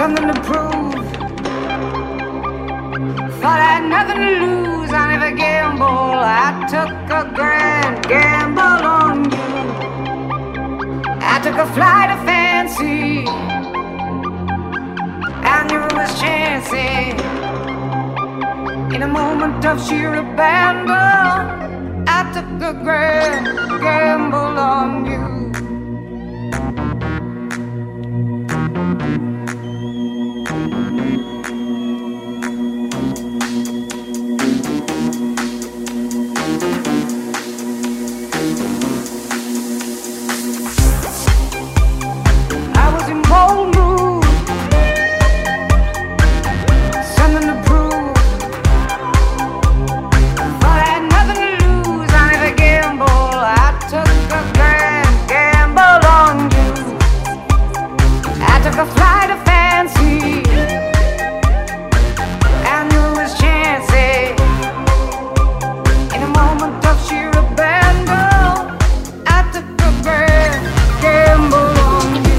something to prove. Thought I had nothing to lose, I never gamble. I took a grand gamble on you. I took a flight of fancy, I knew it was chancy. In a moment of sheer abandon, I took a grand gamble on you. Bold move, something to prove. Thought I had nothing to lose, I never gamble. I took a grand gamble on you. I took a flight of fancy, I knew it was chancy. In a moment of sheer abandon, I took a grand gamble on you.